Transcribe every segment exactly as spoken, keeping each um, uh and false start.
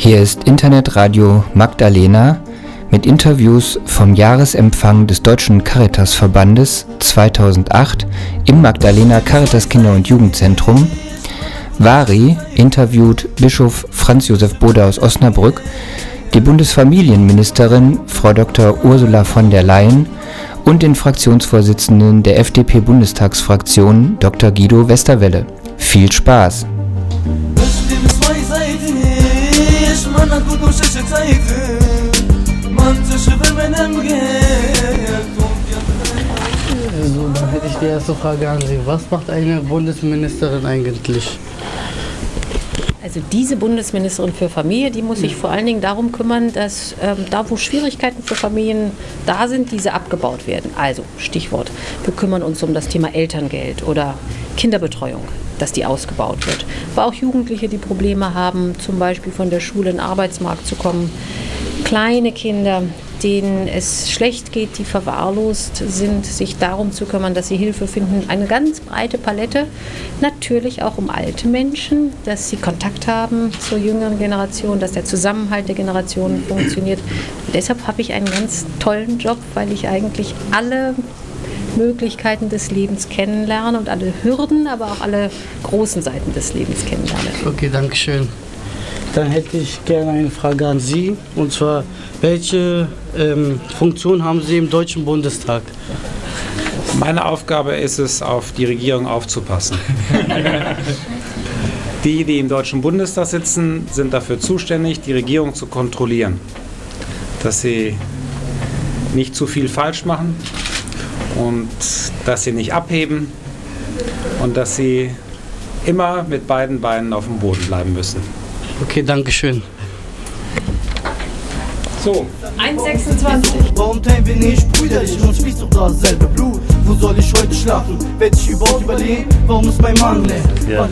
Hier ist Internetradio Magdalena mit Interviews vom Jahresempfang des Deutschen Caritasverbandes zweitausendacht im Magdalena Caritas Kinder- und Jugendzentrum. Vari interviewt Bischof Franz Josef Bode aus Osnabrück, die Bundesfamilienministerin Frau Doktor Ursula von der Leyen und den Fraktionsvorsitzenden der F D P-Bundestagsfraktion Doktor Guido Westerwelle. Viel Spaß! So, dann hätte ich die erste Frage an Sie. Was macht eine Bundesministerin eigentlich? Also diese Bundesministerin für Familie, die muss sich vor allen Dingen darum kümmern, dass ähm, da, wo Schwierigkeiten für Familien da sind, diese abgebaut werden. Also Stichwort, wir kümmern uns um das Thema Elterngeld oder Kinderbetreuung, dass die ausgebaut wird. Aber auch Jugendliche, die Probleme haben, zum Beispiel von der Schule in den Arbeitsmarkt zu kommen. Kleine Kinder, denen es schlecht geht, die verwahrlost sind, sich darum zu kümmern, dass sie Hilfe finden. Eine ganz breite Palette, natürlich auch um alte Menschen, dass sie Kontakt haben zur jüngeren Generation, dass der Zusammenhalt der Generationen funktioniert. Und deshalb habe ich einen ganz tollen Job, weil ich eigentlich alle Möglichkeiten des Lebens kennenlerne und alle Hürden, aber auch alle großen Seiten des Lebens kennenlerne. Okay, danke schön. Dann hätte ich gerne eine Frage an Sie, und zwar, welche ähm, Funktion haben Sie im Deutschen Bundestag? Meine Aufgabe ist es, auf die Regierung aufzupassen. Die, die im Deutschen Bundestag sitzen, sind dafür zuständig, die Regierung zu kontrollieren, dass sie nicht zu viel falsch machen und dass sie nicht abheben und dass sie immer mit beiden Beinen auf dem Boden bleiben müssen. Okay, danke schön. So. eins Komma sechsundzwanzig. Warum teilen wir nicht brüderlich? Uns fließt doch dasselbe Blut. Wo soll ich heute schlafen? Werd ich überhaupt überleben? Warum ist mein Mann leer? Ja.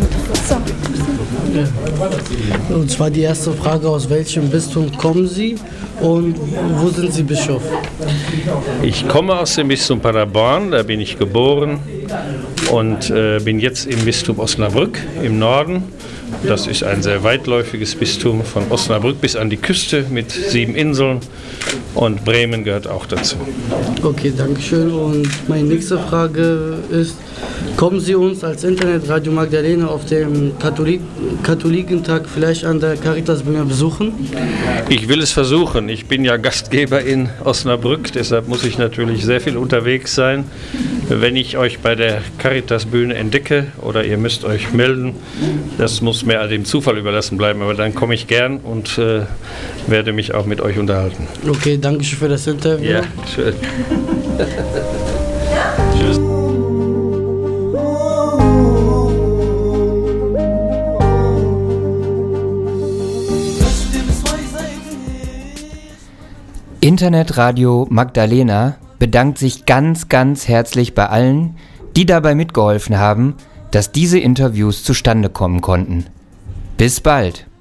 Und zwar die erste Frage: Aus welchem Bistum kommen Sie und wo sind Sie Bischof? Ich komme aus dem Bistum Paderborn, da bin ich geboren und äh, bin jetzt im Bistum Osnabrück im Norden. Das ist ein sehr weitläufiges Bistum, von Osnabrück bis an die Küste mit sieben Inseln, und Bremen gehört auch dazu. Okay, danke schön. Und meine nächste Frage ist, kommen Sie uns als Internetradio Magdalena auf dem Katholik Katholikentag vielleicht an der Caritasbühne besuchen? Ich will es versuchen. Ich bin ja Gastgeber in Osnabrück, deshalb muss ich natürlich sehr viel unterwegs sein. Wenn ich euch bei der Caritasbühne entdecke oder ihr müsst euch melden, das muss mir dem Zufall überlassen bleiben, aber dann komme ich gern und äh, werde mich auch mit euch unterhalten. Okay, danke schön für das Interview. Ja, schön. Tschüss. Internetradio Magdalena bedankt sich ganz, ganz herzlich bei allen, die dabei mitgeholfen haben, dass diese Interviews zustande kommen konnten. Bis bald!